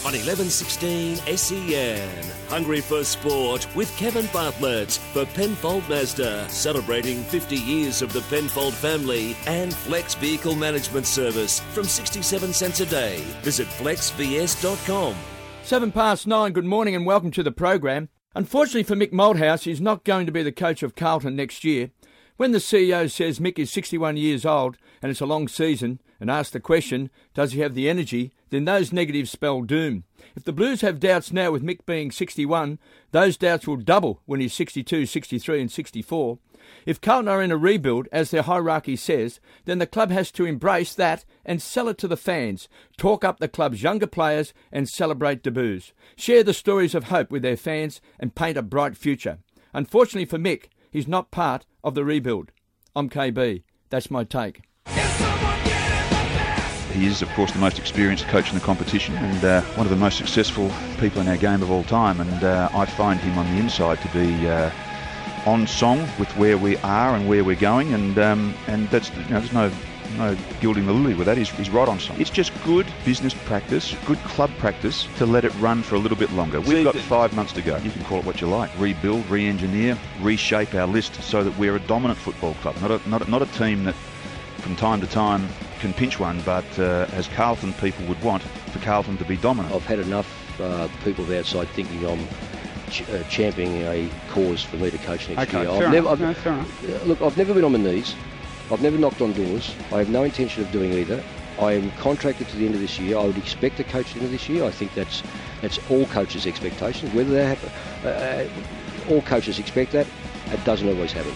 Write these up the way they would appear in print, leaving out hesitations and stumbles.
on 1116 SEN. Hungry for sport with Kevin Bartlett for Penfold Mazda, celebrating 50 years of the Penfold family, and Flex Vehicle Management Service from 67 cents a day. Visit flexvs.com. 9:07, good morning and welcome to the program. Unfortunately for Mick Malthouse, he's not going to be the coach of Carlton next year. When the CEO says Mick is 61 years old and it's a long season and asks the question, does he have the energy, then those negatives spell doom. If the Blues have doubts now with Mick being 61, those doubts will double when he's 62, 63 and 64. If Carlton are in a rebuild, as their hierarchy says, then the club has to embrace that and sell it to the fans, talk up the club's younger players and celebrate debuts. Share the stories of hope with their fans and paint a bright future. Unfortunately for Mick, he's not part of the rebuild. I'm KB. That's my take. He is, of course, the most experienced coach in the competition and one of the most successful people in our game of all time. And I find him on the inside to be on song with where we are and where we're going. And that's, there's no gilding the lily with that. He's right on song. It's just good business practice, good club practice to let it run for a little bit longer. We've got 5 months to go. You can call it what you like. Rebuild, re-engineer, reshape our list so that we're a dominant football club, not a team that from time to time can pinch one, but as Carlton people would want, for Carlton to be dominant. I've had enough people outside thinking I'm championing a cause for me to coach next year. Fair enough. Look, I've never been on my knees. I've never knocked on doors. I have no intention of doing either. I am contracted to the end of this year. I would expect to coach at the end of this year. I think that's all coaches' expectations. Whether they happen, all coaches expect that. It doesn't always happen.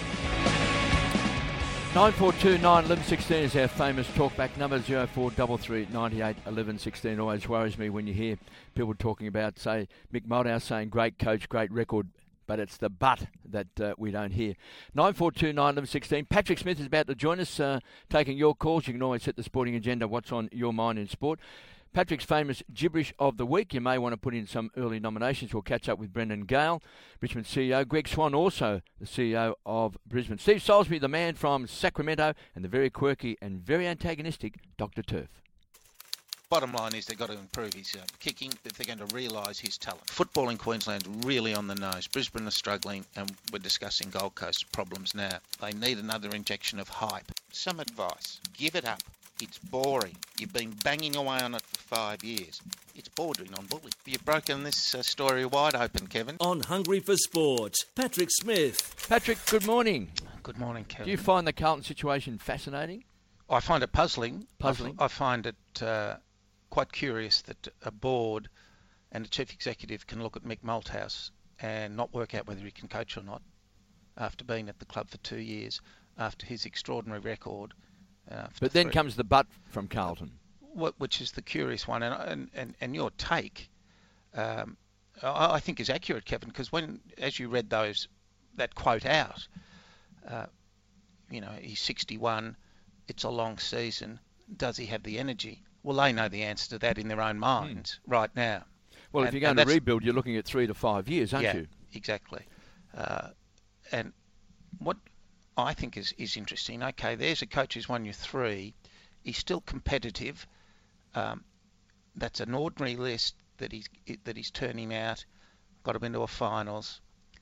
9429 1116 is our famous talkback number. 0433 98 1116. Always worries me when you hear people talking about, say, Mick Malthouse saying great coach, great record, but it's the but that we don't hear. 9429 1116. Patrick Smith is about to join us, taking your calls. You can always set the sporting agenda, what's on your mind in sport. Patrick's famous gibberish of the week. You may want to put in some early nominations. We'll catch up with Brendan Gale, Richmond CEO. Greg Swan, also the CEO of Brisbane. Steve Salisbury, the man from Sacramento, and the very quirky and very antagonistic Dr. Turf. Bottom line is they've got to improve his kicking if they're going to realise his talent. Football in Queensland's really on the nose. Brisbane are struggling, and we're discussing Gold Coast problems now. They need another injection of hype. Some advice. Give it up. It's boring. You've been banging away on it for 5 years. It's bordering on bully. You've broken this story wide open, Kevin. On Hungry for Sport, Patrick Smith. Patrick, good morning. Good morning, Kevin. Do you find the Carlton situation fascinating? I find it puzzling. Puzzling? I find it quite curious that a board and a chief executive can look at Mick Malthouse and not work out whether he can coach or not after being at the club for 2 years, after his extraordinary record. But then comes the but from Carlton. Which is the curious one, and your take, I think is accurate, Kevin, because as you read that quote out, he's 61, it's a long season, does he have the energy? Well, they know the answer to that in their own minds right now. Well, if you're going to rebuild, you're looking at 3 to 5 years, aren't you? Yeah, exactly. And what I think is interesting. Okay, there's a coach who's won you 3. He's still competitive. That's an ordinary list that he's turning out. Got him into a finals.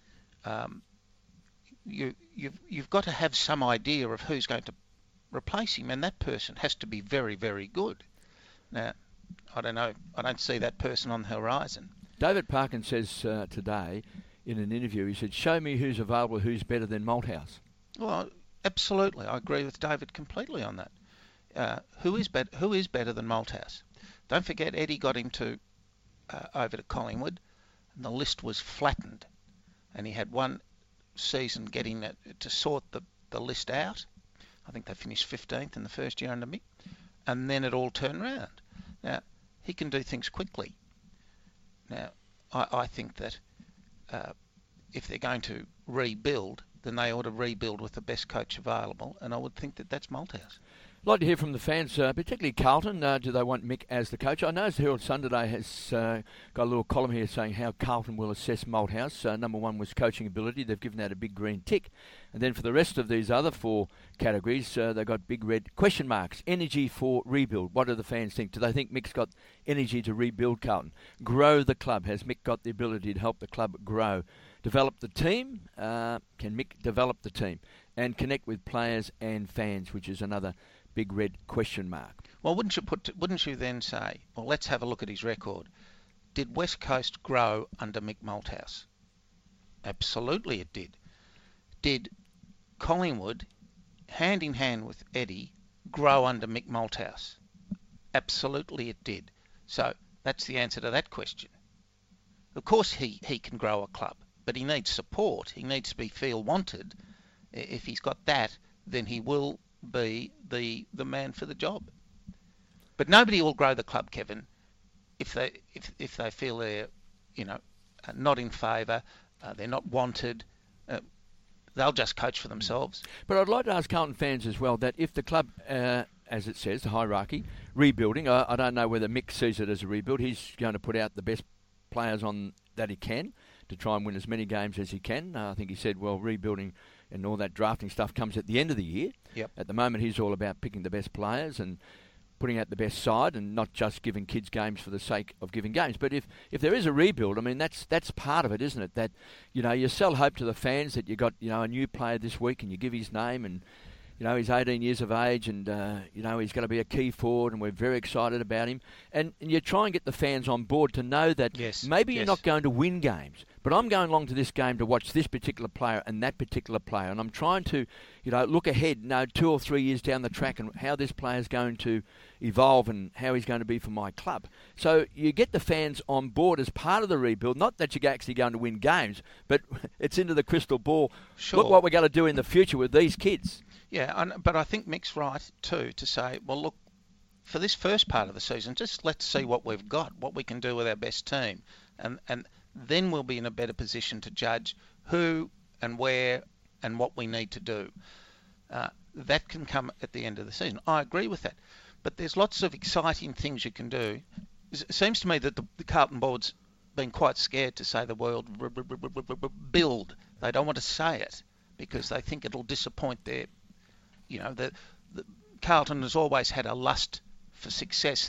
You've got to have some idea of who's going to replace him, and that person has to be very, very good. Now, I don't know. I don't see that person on the horizon. David Parkin says today in an interview, he said, "Show me who's available, who's better than Malthouse." Well, absolutely. I agree with David completely on that. Who is better than Malthouse? Don't forget, Eddie got him over to Collingwood, and the list was flattened. And he had one season getting to sort the list out. I think they finished 15th in the first year under Mick. And then it all turned round. Now, he can do things quickly. Now, I think that if they're going to rebuild, then they ought to rebuild with the best coach available, and I would think that that's Malthouse. I'd like to hear from the fans, particularly Carlton. Do they want Mick as the coach? I know the Herald Sun today has got a little column here saying how Carlton will assess Malthouse. Number one was coaching ability. They've given that a big green tick. And then for the rest of these other four categories, they've got big red question marks. Energy for rebuild. What do the fans think? Do they think Mick's got energy to rebuild Carlton? Grow the club. Has Mick got the ability to help the club grow? Develop the team. Can Mick develop the team? And connect with players and fans, which is another big red question mark. Well, wouldn't you then say, well, let's have a look at his record. Did West Coast grow under Mick Malthouse? Absolutely it did. Did Collingwood, hand in hand with Eddie, grow under Mick Malthouse? Absolutely it did. So that's the answer to that question. Of course he can grow a club, but he needs support. He needs to feel wanted. If he's got that, then he will be the man for the job. But nobody will grow the club, Kevin, if they feel they're not in favour, they're not wanted. They'll just coach for themselves. But I'd like to ask Carlton fans as well that if the club, as it says, the hierarchy, rebuilding, I don't know whether Mick sees it as a rebuild. He's going to put out the best players on that he can to try and win as many games as he can. I think he said, well, rebuilding and all that drafting stuff comes at the end of the year. Yep. At the moment, he's all about picking the best players and putting out the best side and not just giving kids games for the sake of giving games. But if there is a rebuild, I mean, that's part of it, isn't it? That, you sell hope to the fans that you got, a new player this week and you give his name and, he's 18 years of age and, he's going to be a key forward and we're very excited about him. And you try and get the fans on board to know that you're not going to win games, but I'm going along to this game to watch this particular player and that particular player. And I'm trying to, look ahead, 2 or 3 years down the track and how this player is going to evolve and how he's going to be for my club. So you get the fans on board as part of the rebuild, not that you're actually going to win games, but it's into the crystal ball. Sure. Look what we're going to do in the future with these kids. Yeah, but I think Mick's right too to say, well, look, for this first part of the season, just let's see what we've got, what we can do with our best team, and then we'll be in a better position to judge who and where and what we need to do. That can come at the end of the season. I agree with that, but there's lots of exciting things you can do. It seems to me that the Carlton board's been quite scared to say the word build. They don't want to say it because they think it'll disappoint their. The Carlton has always had a lust for success.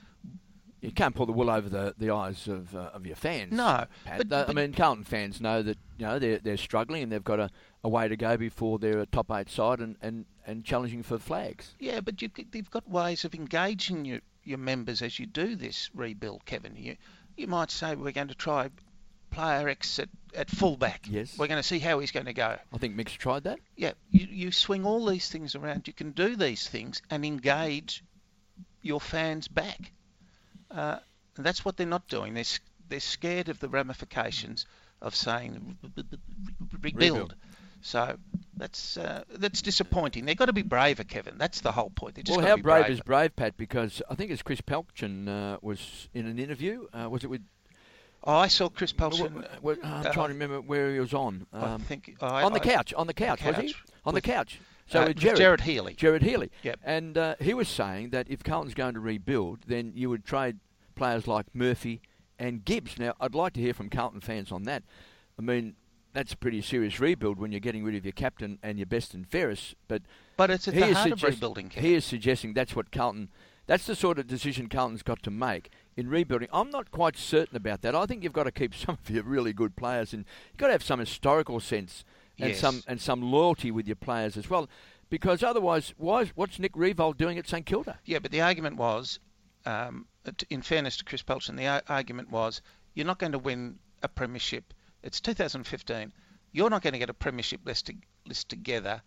You can't pull the wool over the eyes of your fans. No, Pat. But Carlton fans know that they're struggling and they've got a way to go before they're a top 8 side and challenging for flags. Yeah, but you've got ways of engaging your members as you do this rebuild, Kevin. You might say we're going to try player X at fullback. Yes. We're going to see how he's going to go. I think Mick's tried that. Yeah, you swing all these things around. You can do these things and engage your fans back. And that's what they're not doing. They're scared of the ramifications of saying rebuild. So that's disappointing. They've got to be braver, Kevin. That's the whole point. Well, how brave is brave, Pat? Because I think it's Chris Pelchin was in an interview. Was it with... Oh, I saw Chris Pelchin. I'm trying to remember where he was on. I think on the couch, was he? On the couch. So with Jared Healy. Jared Healy. Yep. And he was saying that if Carlton's going to rebuild, then you would trade players like Murphy and Gibbs. Now, I'd like to hear from Carlton fans on that. I mean, that's a pretty serious rebuild when you're getting rid of your captain and your best and fairest. But it's at the heart of rebuilding, Kevin. He is suggesting that's what Carlton... That's the sort of decision Carlton's got to make in rebuilding. I'm not quite certain about that. I think you've got to keep some of your really good players, and you've got to have some historical sense and some loyalty with your players as well, because otherwise, what's Nick Riewoldt doing at St Kilda? Yeah, but the argument was, in fairness to Chris Pelchin, the argument was you're not going to win a premiership. It's 2015. You're not going to get a premiership list together.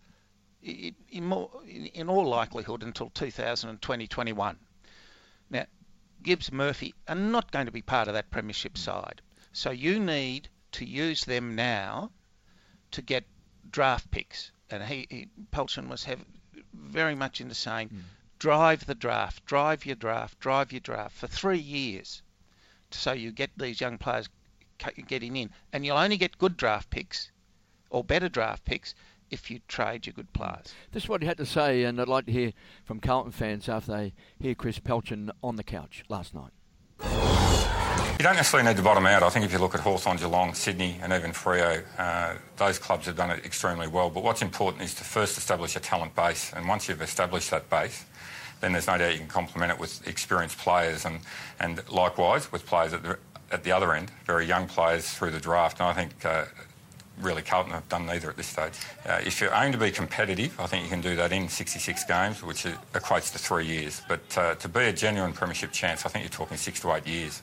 In all likelihood until 2020-21. Now, Gibbs Murphy are not going to be part of that premiership side. So you need to use them now to get draft picks. And Pelchin was very much into saying, drive the draft, drive your draft for 3 years. So you get these young players getting in. And you'll only get good draft picks or better draft picks if you trade your good players. This is what he had to say, and I'd like to hear from Carlton fans after they hear Chris Pelchin on the couch last night. You don't necessarily need to bottom out. I think if you look at Hawthorn, Geelong, Sydney and even Freo, those clubs have done it extremely well. But what's important is to first establish a talent base, and once you've established that base, then there's no doubt you can complement it with experienced players and likewise with players at the other end, very young players through the draft. And I think really Carlton have done neither at this stage. If you aim to be competitive, I think you can do that in 66 games, which equates to 3 years. But to be a genuine premiership chance, I think you're talking 6 to 8 years.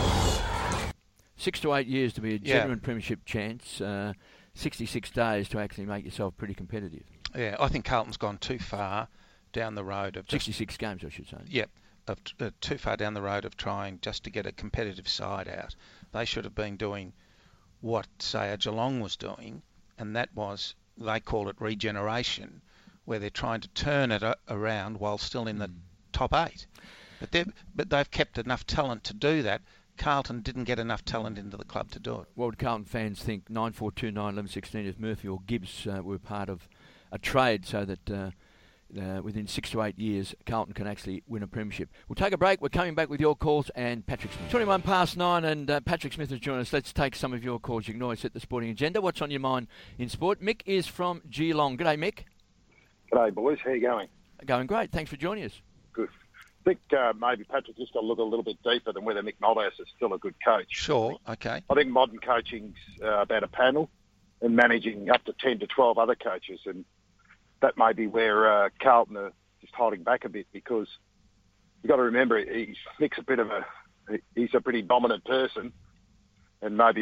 6 to 8 years to be a genuine premiership chance, 66 days to actually make yourself pretty competitive. Yeah, I think Carlton's gone too far down the road of 66 games, I should say. Yep, too far down the road of trying just to get a competitive side out. They should have been doing what, say, a Geelong was doing, and that was, they call it regeneration, where they're trying to turn it around while still in the top 8. But they've kept enough talent to do that. Carlton didn't get enough talent into the club to do it. What would Carlton fans think 9-4-2-9-11-16 if Murphy or Gibbs were part of a trade so that within 6 to 8 years Carlton can actually win a premiership? We'll take a break. We're coming back with your calls and Patrick Smith. 21 past 9 and Patrick Smith has joined us. Let's take some of your calls. You can always set the sporting agenda. What's on your mind in sport? Mick is from Geelong. G'day, Mick. G'day, boys. How you going? Going great. Thanks for joining us. Good. I think maybe Patrick just got to look a little bit deeper than whether Mick Malthouse is still a good coach. Sure, okay. I think modern coaching's about a panel and managing up to 10 to 12 other coaches, and that may be where Carlton are just holding back a bit, because you've got to remember Mick's he's a pretty dominant person, and maybe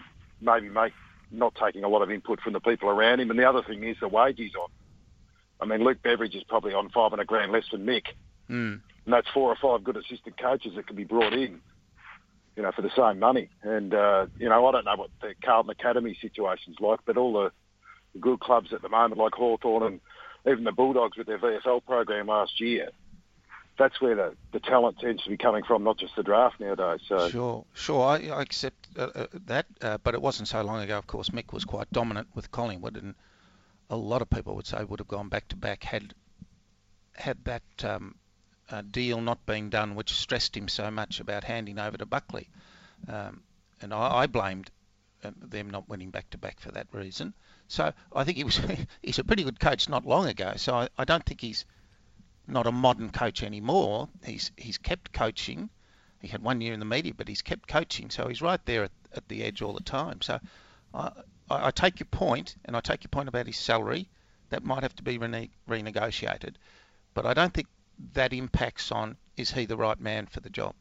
not taking a lot of input from the people around him. And the other thing is the wage he's on. I mean, Luke Beveridge is probably on $500,000 less than Mick. And that's 4 or 5 good assistant coaches that can be brought in, for the same money. And, I don't know what the Carlton Academy situation's like, but all the good clubs at the moment, like Hawthorn and even the Bulldogs with their VFL program last year, that's where the talent tends to be coming from, not just the draft nowadays. So Sure, I accept that, but it wasn't so long ago, of course. Mick was quite dominant with Collingwood, and a lot of people would say would have gone back-to-back had that deal not being done, which stressed him so much about handing over to Buckley. And I blamed them not winning back-to-back for that reason. So I think he's a pretty good coach not long ago. So I don't think he's not a modern coach anymore. He's kept coaching. He had 1 year in the media, but he's kept coaching. So he's right there at the edge all the time. So I take your point, and I take your point about his salary. That might have to be renegotiated. But I don't think that impacts on, is he the right man for the job?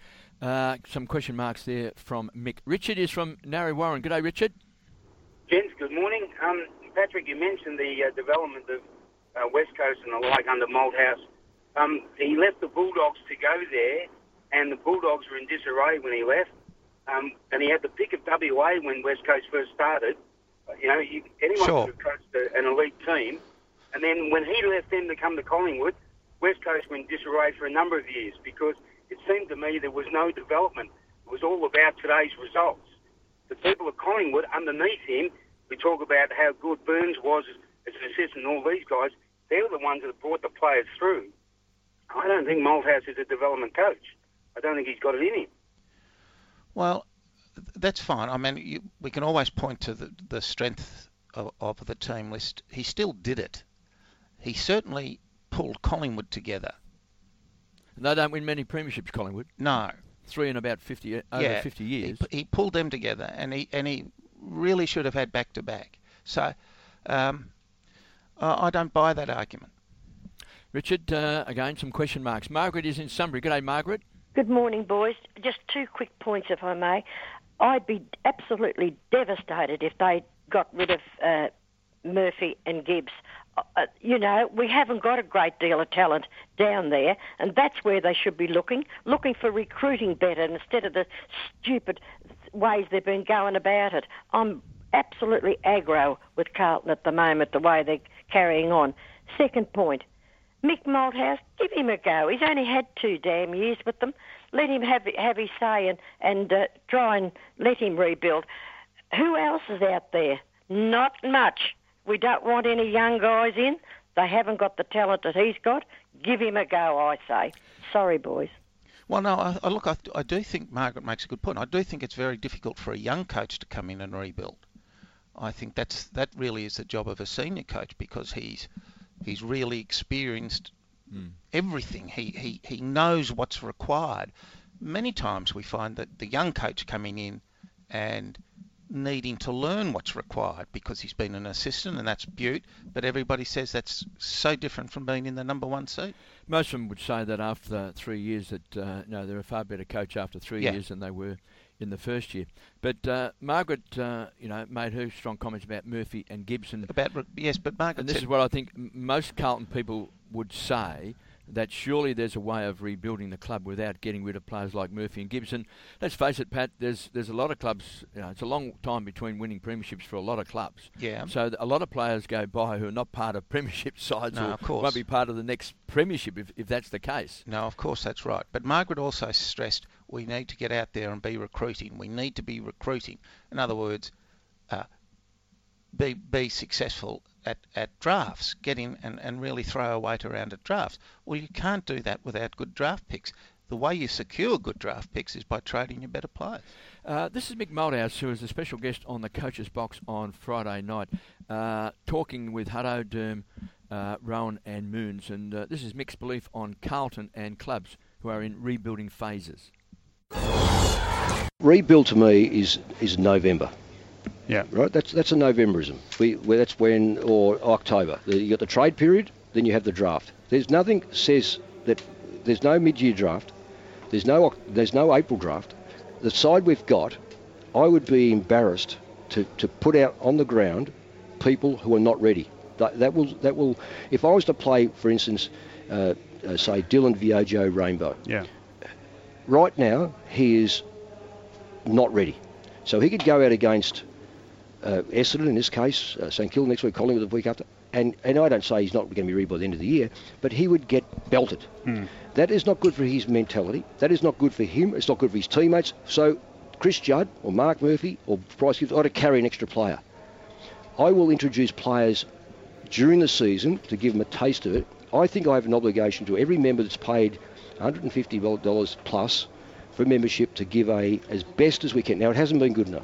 Some question marks there from Mick. Richard is from Narre Warren. G'day, Richard. Gents, good morning. Patrick, you mentioned the development of West Coast and the like under Malthouse. He left the Bulldogs to go there, and the Bulldogs were in disarray when he left. And he had the pick of WA when West Coast first started. Anyone Sure. could have coached an elite team. And then when he left them to come to Collingwood, West Coast went in disarray for a number of years, because it seemed to me there was no development. It was all about today's results. The people of Collingwood, underneath him, we talk about how good Burns was as an assistant and all these guys, they were the ones that brought the players through. I don't think Malthouse is a development coach. I don't think he's got it in him. Well, that's fine. I mean, we can always point to the strength of the team list. He still did it. He certainly pulled Collingwood together. They don't win many premierships, Collingwood. No. 3 in about 50 years. He pulled them together, and he really should have had back-to-back. So I don't buy that argument. Richard, again, some question marks. Margaret is in Sunbury. G'day, Margaret. Good morning, boys. Just 2 quick points, if I may. I'd be absolutely devastated if they got rid of Murphy and Gibbs. We haven't got a great deal of talent down there, and that's where they should be looking for recruiting better instead of the stupid ways they've been going about it. I'm absolutely aggro with Carlton at the moment, the way they're carrying on. Second point, Mick Malthouse, give him a go. He's only had 2 damn years with them. Let him have his say and try and let him rebuild. Who else is out there? Not much. We don't want any young guys in. They haven't got the talent that he's got. Give him a go, I say. Sorry, boys. Well, no, I do think Margaret makes a good point. I do think it's very difficult for a young coach to come in and rebuild. I think that really is the job of a senior coach, because he's really experienced everything. He knows what's required. Many times we find that the young coach coming in and needing to learn what's required because he's been an assistant, and that's Butte, but everybody says that's so different from being in the number one seat. Most of them would say that after 3 years that they're a far better coach after 3 years than they were in the first year. But Margaret, made her strong comments about Murphy and Gibson. But Margaret, and this is what I think most Carlton people would say, that surely there's a way of rebuilding the club without getting rid of players like Murphy and Gibson. Let's face it, Pat, there's a lot of clubs, it's a long time between winning premierships for a lot of clubs. Yeah. So a lot of players go by who are not part of premiership sides of course. Won't be part of the next premiership if that's the case. No, of course that's right. But Margaret also stressed we need to get out there and be recruiting. We need to be recruiting. In other words, be successful at drafts, get in and really throw a weight around at drafts. Well, you can't do that without good draft picks. The way you secure good draft picks is by trading your better players. This is Mick Malthouse, who is a special guest on the Coach's Box on Friday night, talking with Hutto, Derm, Rowan and Moons. And this is Mick's belief on Carlton and clubs who are in rebuilding phases. Rebuild to me is November. Yeah. Right. That's a Novemberism. That's when, or October. You got the trade period, then you have the draft. There's nothing says that there's no mid-year draft. There's no April draft. The side we've got, I would be embarrassed to put out on the ground people who are not ready. That will. If I was to play, for instance, say Dylan Viojo Rainbow. Yeah. Right now he is not ready, so he could go out against Essendon in this case, St Kilda next week, Collingwood the week after, and I don't say he's not going to be ready by the end of the year, but he would get belted. That is not good for his mentality. That is not good for him. It's not good for his teammates. So Chris Judd or Mark Murphy or Bryce Gibbs ought to carry an extra player. I will introduce players during the season to give them a taste of it. I think I have an obligation to every member that's paid $150 plus for membership to give as best as we can. Now, it hasn't been good enough.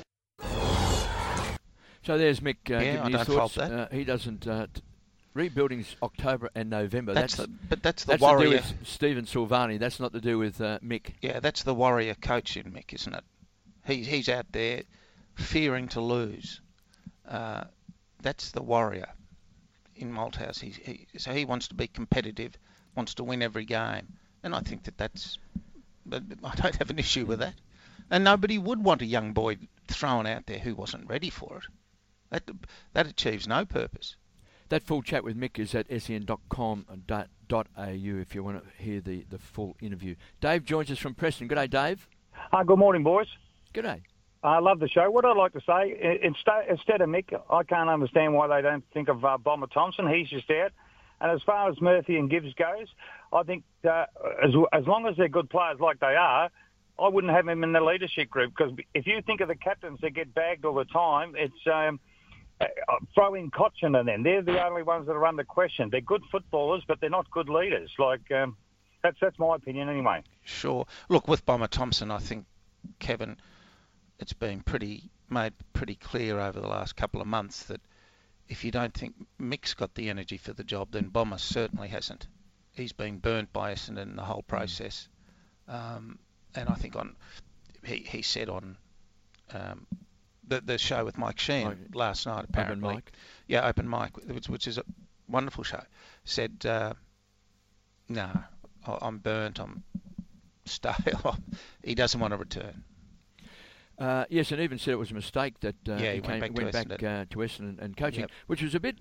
So there's Mick I giving his don't thoughts. fault that. He doesn't. Rebuilding's October and November. That's the that's warrior. To do with Stephen Silvani. That's not to do with Mick. Yeah, that's the warrior coach in Mick, isn't it? He's out there fearing to lose. That's the warrior in Malthouse. So he wants to be competitive, wants to win every game, and I think that's. But I don't have an issue with that. And nobody would want a young boy thrown out there who wasn't ready for it. That achieves no purpose. That full chat with Mick is at sen.com.au if you want to hear the full interview. Dave joins us from Preston. Good day, Dave. Good morning, boys. Good day. I love the show. What I'd like to say, instead of Mick, I can't understand why they don't think of Bomber Thompson. He's just out. And as far as Murphy and Gibbs goes, I think as long as they're good players like they are, I wouldn't have him in the leadership group, because if you think of the captains that get bagged all the time, it's throw in Cotchin and them. They're the only ones that are under question. They're good footballers, but they're not good leaders. That's my opinion anyway. Sure. Look, with Bomber Thompson, I think, Kevin, it's been made pretty clear over the last couple of months that if you don't think Mick's got the energy for the job, then Bomber certainly hasn't. He's been burnt by Essendon in the whole process. And I think he said on the show with Mike Sheehan last night, apparently. Open mic. Yeah, Open Mic, which is a wonderful show. Said, no, I'm burnt, I'm stale. He doesn't want to return. Yes, and even said it was a mistake that he went back to Essendon and coaching, which was a bit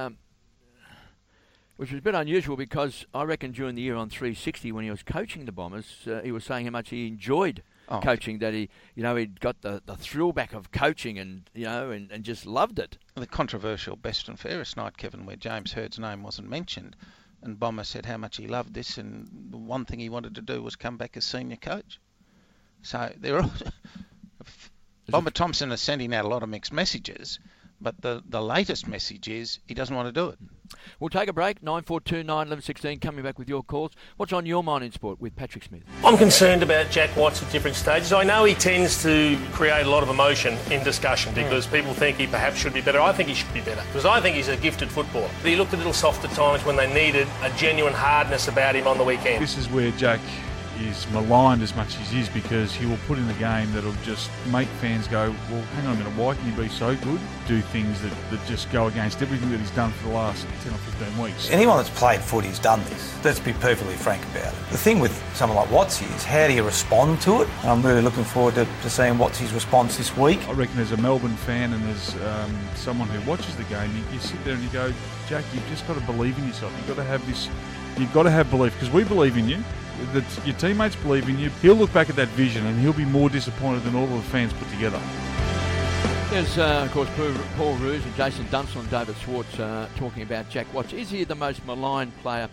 unusual, because I reckon during the year on 360 when he was coaching the Bombers, he was saying how much he enjoyed coaching, that he'd got the thrill back of coaching and just loved it. The controversial best and fairest night, Kevin, where James Hird's name wasn't mentioned, and Bomber said how much he loved this, and the one thing he wanted to do was come back as senior coach. So they're all... Bomber Thompson is sending out a lot of mixed messages, But the latest message is he doesn't want to do it. We'll take a break. 9429 1116. Coming back with your calls. What's on your mind in sport with Patrick Smith? I'm concerned about Jack Watts at different stages. I know he tends to create a lot of emotion in discussion because people think he perhaps should be better. I think he should be better because I think he's a gifted footballer. But he looked a little soft at times when they needed a genuine hardness about him on the weekend. This is where Jack is maligned as much as he is because he will put in a game that'll just make fans go, well, hang on a minute, why can he be so good? Do things that just go against everything that he's done for the last 10 or 15 weeks. Anyone that's played footy has done this. Let's be perfectly frank about it. The thing with someone like Watsy is how do you respond to it? And I'm really looking forward to seeing Watsy's response this week. I reckon as a Melbourne fan and as someone who watches the game, you sit there and you go, Jack, you've just got to believe in yourself. You've got to have this, you've got to have belief because we believe in you. Your teammates believe in you. He'll look back at that vision and he'll be more disappointed than all of the fans put together. There's, of course, Paul Roos and Jason Dunstall and David Schwartz talking about Jack Watts. Is he the most maligned player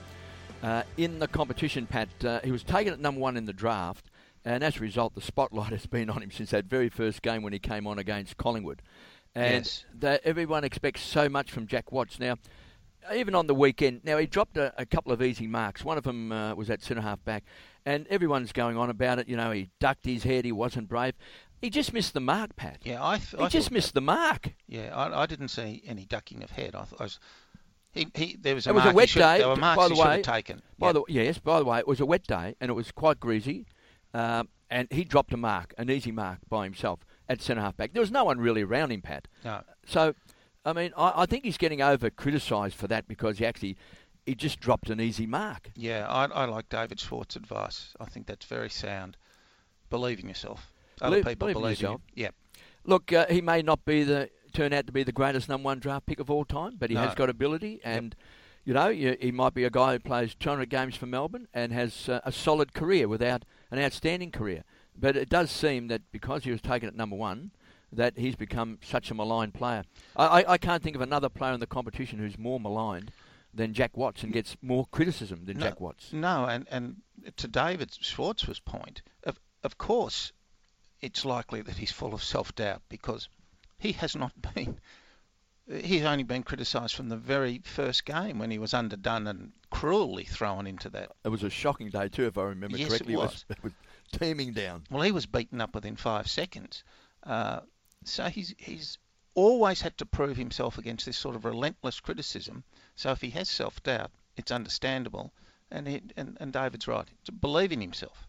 in the competition, Pat? He was taken at number 1 in the draft, and as a result, the spotlight has been on him since that very first game when he came on against Collingwood. And everyone expects so much from Jack Watts. Now, even on the weekend, now he dropped a couple of easy marks. One of them was at centre-half back, and everyone's going on about it. You know, he ducked his head, he wasn't brave. He just missed the mark, Pat. Yeah, he just missed the mark. Yeah, I didn't see any ducking of head. There was a it mark. Was a wet day. There were marks he should have taken. By the way, it was a wet day, and it was quite greasy, and he dropped a mark, an easy mark by himself at centre-half back. There was no one really around him, Pat. No. So, I mean, I think he's getting over-criticised for that because he just dropped an easy mark. Yeah, I like David Schwartz's advice. I think that's very sound. Believe in yourself. Other people believe in yourself. Yeah. Look, he may not turn out to be the greatest number 1 draft pick of all time, but he has got ability, and you know, he might be a guy who plays 200 games for Melbourne and has a solid career without an outstanding career. But it does seem that because he was taken at number 1, that he's become such a maligned player. I can't think of another player in the competition who's more maligned than Jack Watts and gets more criticism than Jack Watts. No, and to David Schwartz's point, of course, it's likely that he's full of self-doubt because he has not been. He's only been criticised from the very first game when he was underdone and cruelly thrown into that. It was a shocking day too, if I remember correctly. Yes, it was teeming down. Well, he was beaten up within 5 seconds. So he's always had to prove himself against this sort of relentless criticism. So if he has self-doubt, it's understandable. And David's right. To believe in himself.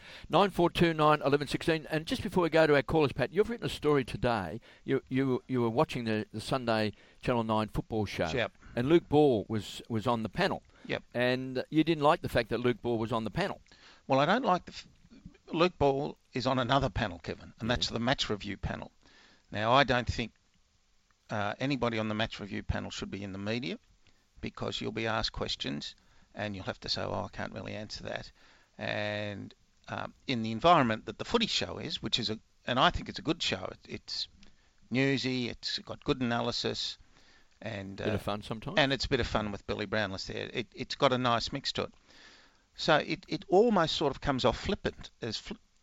9429 1116. And just before we go to our callers, Pat, you've written a story today. You were watching the Sunday Channel 9 football show. Yep. And Luke Ball was on the panel. Yep. And you didn't like the fact that Luke Ball was on the panel. Well, I don't like Luke Ball is on another panel, Kevin, and that's the match review panel. Now, I don't think anybody on the match review panel should be in the media because you'll be asked questions and you'll have to say, I can't really answer that. And in the environment that the footy show is, and I think it's a good show. It's newsy, it's got good analysis, and bit of fun sometimes. And it's a bit of fun with Billy Brownless there. It's got a nice mix to it. So it almost sort of comes off flippant as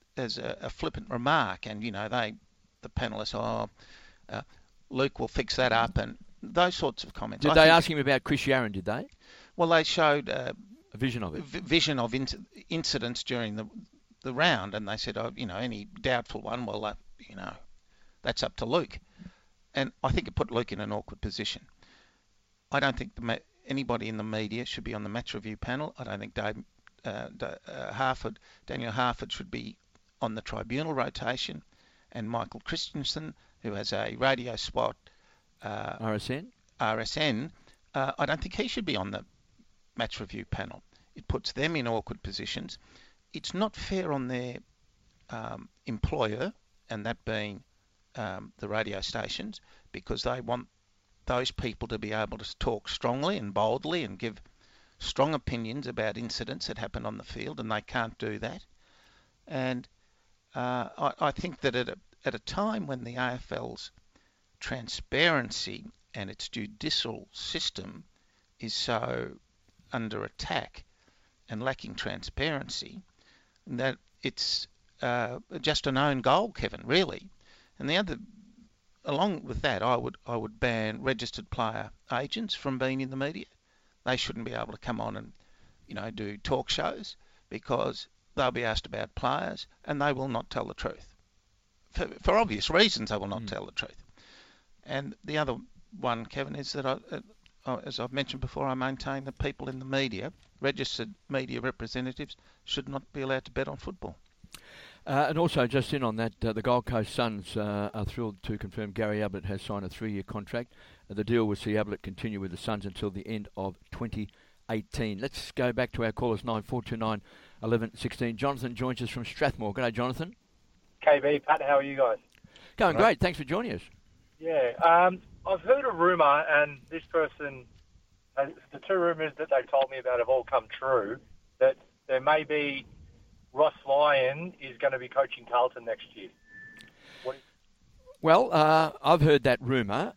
a flippant remark, and you know the panelists, Luke will fix that up, and those sorts of comments. Did they ask him about Chris Yarran? Did they? Well, they showed a vision of it. Vision of incidents during the round, and they said, any doubtful one, well, that's up to Luke. And I think it put Luke in an awkward position. I don't think anybody in the media should be on the match review panel. I don't think Daniel Harford should be on the tribunal rotation, and Michael Christensen, who has a radio spot, RSN, I don't think he should be on the match review panel. It puts them in awkward positions. It's not fair on their employer, and that being the radio stations, because they want those people to be able to talk strongly and boldly and give strong opinions about incidents that happen on the field, and they can't do that. And I think that at a time when the AFL's transparency and its judicial system is so under attack and lacking transparency, that it's just an own goal, Kevin, really. And the other along with that, I would ban registered player agents from being in the media. They shouldn't be able to come on and, do talk shows, because they'll be asked about players and they will not tell the truth. For obvious reasons, they will not tell the truth. And the other one, Kevin, is that, as I've mentioned before, I maintain that people in the media, registered media representatives, should not be allowed to bet on football. And also, just in on that, the Gold Coast Suns are thrilled to confirm Gary Ablett has signed a 3-year contract. The deal will see Ablett continue with the Suns until the end of 2018. Let's go back to our callers, 9429 1116. Jonathan joins us from Strathmore. G'day, Jonathan. KB, Pat, how are you guys? Going great. Thanks for joining us. Yeah. I've heard a rumour, and this person, the two rumours that they told me about have all come true, that there may be Ross Lyon is going to be coaching Carlton next year. Well, I've heard that rumour,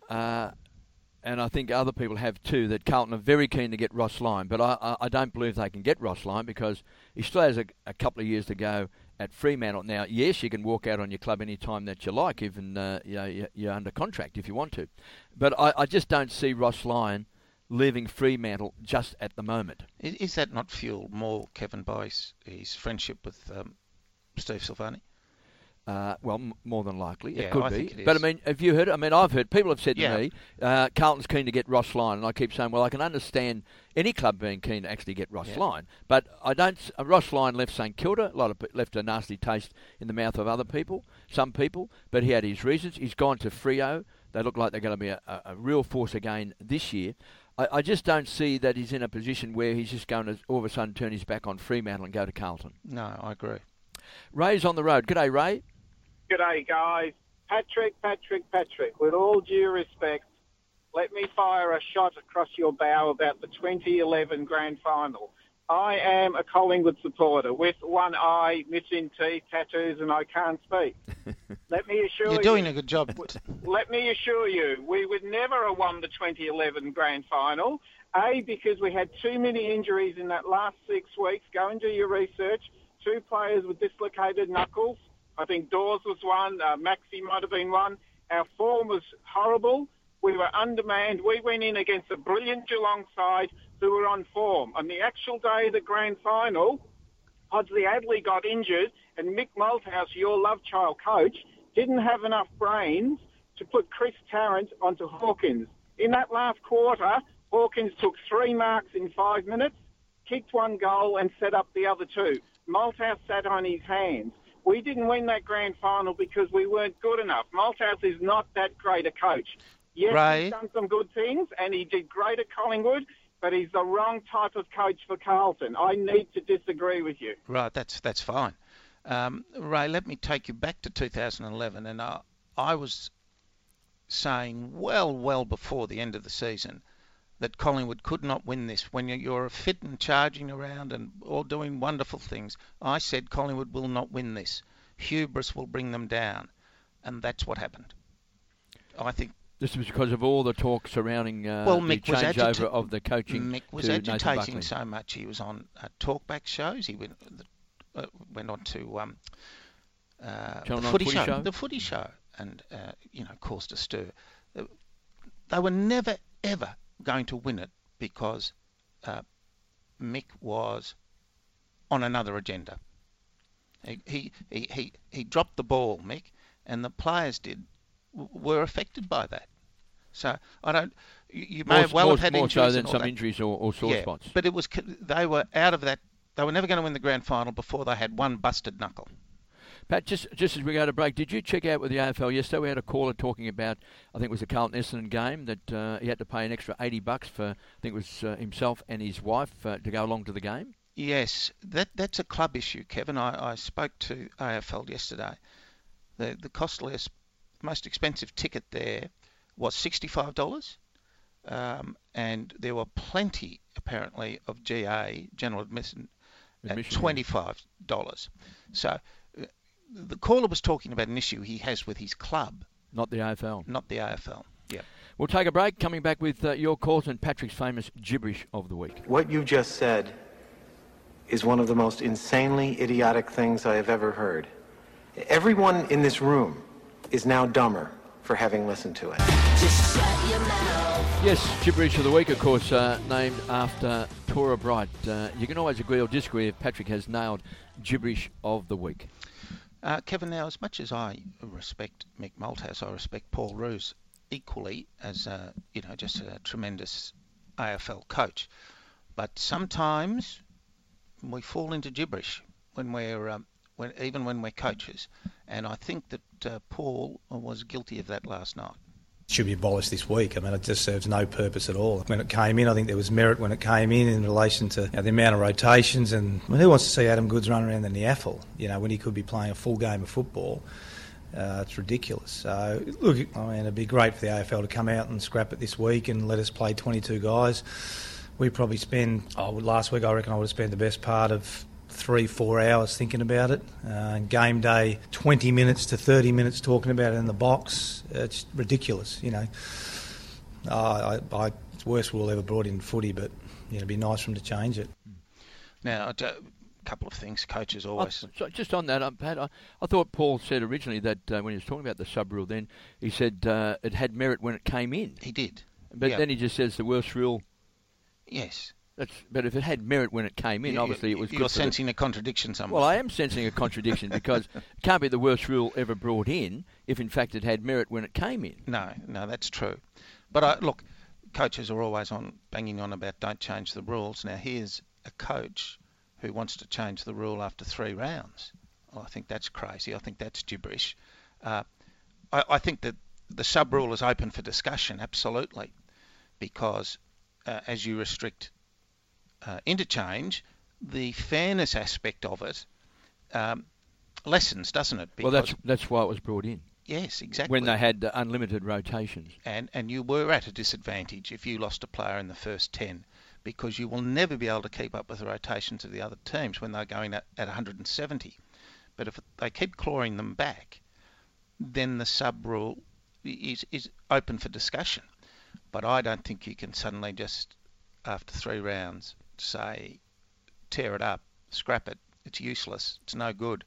and I think other people have too, that Carlton are very keen to get Ross Lyon, but I don't believe they can get Ross Lyon because he still has a couple of years to go at Fremantle. Now, yes, you can walk out on your club any time that you like, even you're under contract if you want to. But I just don't see Ross Lyon leaving Fremantle just at the moment. Is that not fueled more, Kevin, by his friendship with Steve Silvani? Well, more than likely. Yeah, it could I be. think it is. But, have you heard it? I've heard, people have said Yeah. to me, Carlton's keen to get Ross Lyon, and I keep saying, well, I can understand any club being keen to actually get Ross Lyon, but I don't. Ross Lyon left St Kilda, left a nasty taste in the mouth of other people, some people, but he had his reasons. He's gone to Freo. They look like they're going to be a real force again this year. I just don't see that he's in a position where he's just going to all of a sudden turn his back on Fremantle and go to Carlton. No, I agree. Ray's on the road. G'day, Ray. G'day, guys. Patrick, with all due respect, let me fire a shot across your bow about the 2011 Grand Final. I am a Collingwood supporter with one eye, missing teeth, tattoos, and I can't speak. Let me assure you... You're doing a good job. Let me assure you, we would never have won the 2011 Grand Final. A, because we had too many injuries in that last 6 weeks. Go and do your research. 2 players with dislocated knuckles. I think Dawes was one. Maxey might have been one. Our form was horrible. We were undermanned. We went in against a brilliant Geelong side who were on form. On the actual day of the Grand Final, Hodsley Adley got injured, and Mick Malthouse, your love child coach, didn't have enough brains to put Chris Tarrant onto Hawkins. In that last quarter, Hawkins took 3 marks in 5 minutes, kicked 1 goal and set up the other 2. Malthouse sat on his hands. We didn't win that Grand Final because we weren't good enough. Malthouse is not that great a coach. Yes, Ray. He's done some good things, and he did great at Collingwood, but he's the wrong type of coach for Carlton. I need to disagree with you. Right, that's fine. Ray, let me take you back to 2011, and I was saying well before the end of the season that Collingwood could not win this. When you're fit and charging around and all doing wonderful things, I said Collingwood will not win this. Hubris will bring them down, and that's what happened. I think this was because of all the talk surrounding the changeover of the coaching. Mick was agitating so much. He was on talkback shows. He went on to the footy show, and caused a stir. They were never ever going to win it because Mick was on another agenda. He dropped the ball, Mick, and the players were affected by that. So I don't. You may have had injuries more so than some injuries or sore spots. But it was they were out of that. They were never going to win the grand final before they had 1 busted knuckle. Pat, just as we go to break, did you check out with the AFL yesterday? We had a caller talking about, I think it was the Carlton Essendon game, that he had to pay an extra $80 for, I think it was himself and his wife to go along to the game. Yes, that's a club issue, Kevin. I spoke to AFL yesterday. The costliest, most expensive ticket there was $65, and there were plenty, apparently, of GA, general admission at $25. So the caller was talking about an issue he has with his club. Not the AFL. Not the AFL, yeah. We'll take a break, coming back with your calls and Patrick's famous gibberish of the week. What you just said is one of the most insanely idiotic things I have ever heard. Everyone in this room is now dumber for having listened to it. Yes, Gibberish of the Week, of course, named after Tora Bright. You can always agree or disagree if Patrick has nailed Gibberish of the Week. Kevin, now, as much as I respect Mick Malthouse, I respect Paul Roos equally as just a tremendous AFL coach. But sometimes we fall into gibberish when we're coaches, and I think that Paul was guilty of that last night. Should be abolished this week. I mean, it just serves no purpose at all. When it came in, I think there was merit when it came in relation to the amount of rotations. And who wants to see Adam Goodes run around the Niaffle, when he could be playing a full game of football? It's ridiculous. So, look, I mean, it'd be great for the AFL to come out and scrap it this week and let us play 22 guys. We probably last week I reckon I would have spent the best part of 3-4 hours thinking about it. Game day, 20 minutes to 30 minutes talking about it in the box. It's ridiculous, It's the worst rule ever brought in footy, but it'd be nice for them to change it. Now, a couple of things, coaches always... So just on that, Pat, I thought Paul said originally that when he was talking about the sub-rule then, he said it had merit when it came in. He did. But then he just says the worst rule... Yes. But if it had merit when it came in, obviously it was good. You're sensing a contradiction somewhere. Well, I am sensing a contradiction because it can't be the worst rule ever brought in if, in fact, it had merit when it came in. No, that's true. But look, coaches are always banging on about don't change the rules. Now, here's a coach who wants to change the rule after 3 rounds. Well, I think that's crazy. I think that's gibberish. I think that the sub-rule is open for discussion, absolutely, because as you restrict interchange, the fairness aspect of it lessens, doesn't it? Because well, that's why it was brought in. Yes, exactly. When they had unlimited rotations. And you were at a disadvantage if you lost a player in the first 10, because you will never be able to keep up with the rotations of the other teams when they're going at 170. But if they keep clawing them back, then the sub-rule is open for discussion. But I don't think you can suddenly just, after 3 rounds, say, tear it up, scrap it, it's useless, it's no good.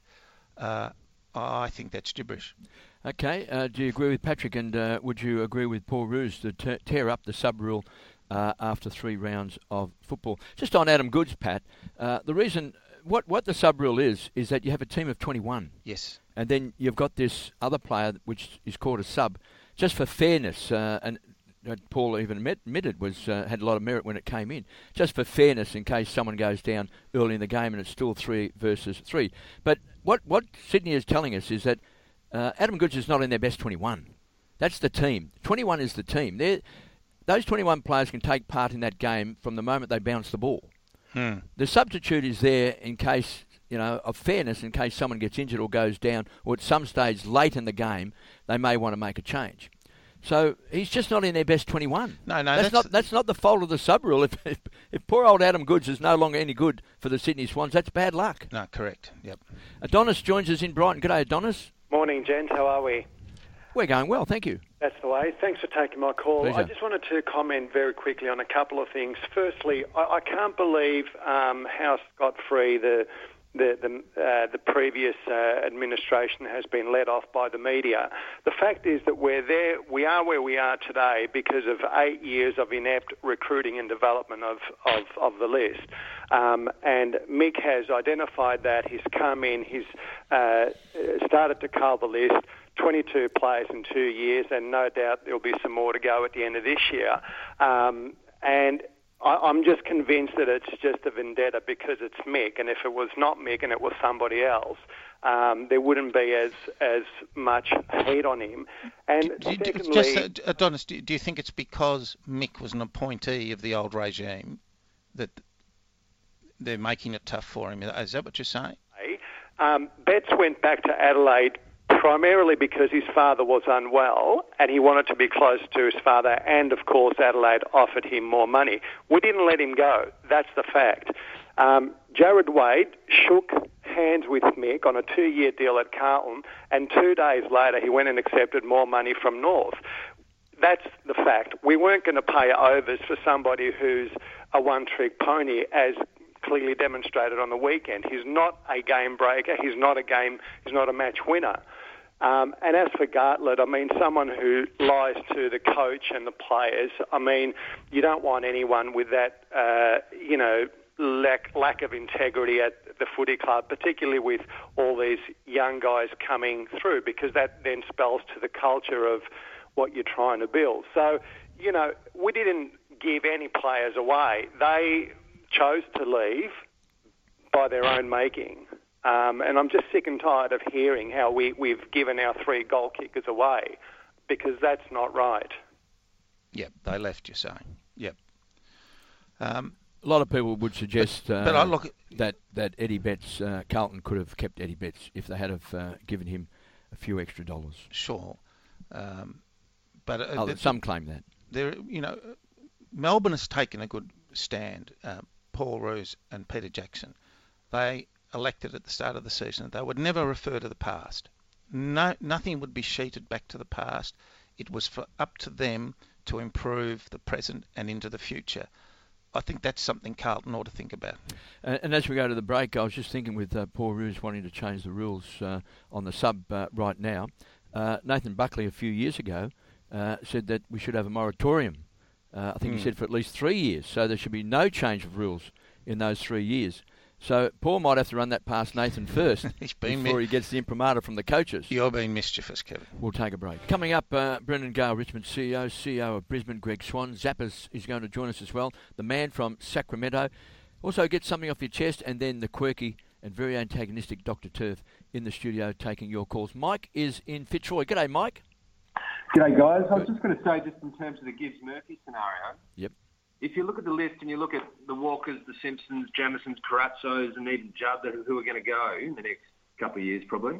I think that's gibberish. Okay, do you agree with Patrick, and would you agree with Paul Roos to tear up the sub-rule after 3 rounds of football? Just on Adam Goodes, Pat, the reason, what the sub-rule is that you have a team of 21. Yes. And then you've got this other player, which is called a sub, just for fairness, and Paul even admitted had a lot of merit when it came in, just for fairness in case someone goes down early in the game and it's still 3 versus 3. But what Sydney is telling us is that Adam Goodes is not in their best 21. That's the team. 21 is the team. Those 21 players can take part in that game from the moment they bounce the ball. The substitute is there in case, of fairness, in case someone gets injured or goes down, or at some stage late in the game, they may want to make a change. So he's just not in their best 21. No, that's not the fault of the sub-rule. If poor old Adam Goodes is no longer any good for the Sydney Swans, that's bad luck. No, correct. Yep. Adonis joins us in Brighton. G'day, Adonis. Morning, gents. How are we? We're going well, thank you. That's the way. Thanks for taking my call. Pleasure. I just wanted to comment very quickly on a couple of things. Firstly, I can't believe how scot-free the previous administration has been let off by the media. The fact is that we are where we are today because of 8 years of inept recruiting and development of the list. And Mick has identified that. He's come in, he's started to cull the list, 22 players in 2 years, and no doubt there'll be some more to go at the end of this year. And I'm just convinced that it's just a vendetta because it's Mick, and if it was not Mick and it was somebody else, there wouldn't be as much hate on him. And secondly, Adonis, do you think it's because Mick was an appointee of the old regime that they're making it tough for him? Is that what you're saying? Betts went back to Adelaide primarily because his father was unwell and he wanted to be close to his father, and of course Adelaide offered him more money. We didn't let him go. That's the fact. Jared Wade shook hands with Mick on a 2-year deal at Carlton, and 2 days later he went and accepted more money from North. That's the fact. We weren't going to pay overs for somebody who's a one-trick pony, as clearly demonstrated on the weekend. He's not a game breaker. He's not a match winner. And as for Gartlett, I mean, someone who lies to the coach and the players, I mean, you don't want anyone with that, lack of integrity at the footy club, particularly with all these young guys coming through, because that then spells to the culture of what you're trying to build. So, we didn't give any players away. They chose to leave by their own making. And I'm just sick and tired of hearing how we've given our 3 goal kickers away, because that's not right. Yep, they left, you're saying. Yep. A lot of people would suggest but I look at that Eddie Betts, Carlton could have kept Eddie Betts if they had have given him a few extra dollars. Sure. But some claim that. Melbourne has taken a good stand. Paul Roos and Peter Jackson. They elected at the start of the season that they would never refer to the past. Nothing would be sheeted back to the past. It was up to them to improve the present and into the future. I think that's something Carlton ought to think about. And as we go to the break, I was just thinking with Paul Roos wanting to change the rules on the sub right now. Nathan Buckley a few years ago said that we should have a moratorium. I think he said for at least 3 years. So there should be no change of rules in those 3 years. So Paul might have to run that past Nathan first before he gets the imprimatur from the coaches. You're being mischievous, Kevin. We'll take a break. Coming up, Brendan Gale, Richmond CEO of Brisbane, Greg Swan. Zappers is going to join us as well. The man from Sacramento. Also get something off your chest, and then the quirky and very antagonistic Dr. Turf in the studio taking your calls. Mike is in Fitzroy. G'day, Mike. G'day, guys. I was just going to say, just in terms of the Gibbs-Murphy scenario. Yep. If you look at the list and you look at the Walkers, the Simpsons, Jamisons, Carazzos, and even Judd, who are going to go in the next couple of years probably,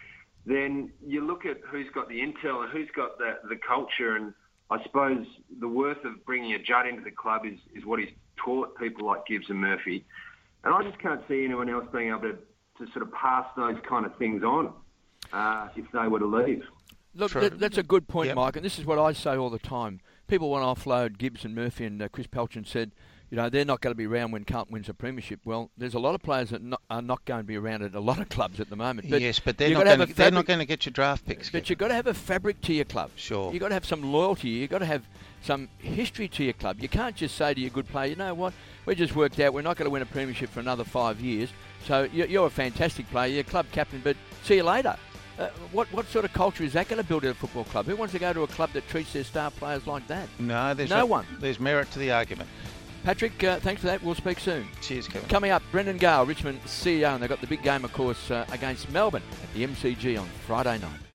then you look at who's got the intel and who's got the culture, and I suppose the worth of bringing a Judd into the club is what he's taught people like Gibbs and Murphy. And I just can't see anyone else being able to sort of pass those kind of things on if they were to leave. Look, that's a good point, Mike, and this is what I say all the time. People want to offload Gibbs and Murphy, and Chris Pelchin said, they're not going to be around when Carlton wins a premiership. Well, there's a lot of players that are not going to be around at a lot of clubs at the moment. But yes, but they're not going to get your draft picks. But you've got to have a fabric to your club. Sure. You've got to have some loyalty. You've got to have some history to your club. You can't just say to your good player, you know what, we just worked out we're not going to win a premiership for another 5 years. So you're a fantastic player, you're club captain, but see you later. What sort of culture is that going to build at a football club? Who wants to go to a club that treats their star players like that? No, there's no one. There's merit to the argument. Patrick, thanks for that. We'll speak soon. Cheers, Kevin. Coming up, Brendan Gale, Richmond CEO, and they've got the big game, of course, against Melbourne at the MCG on Friday night.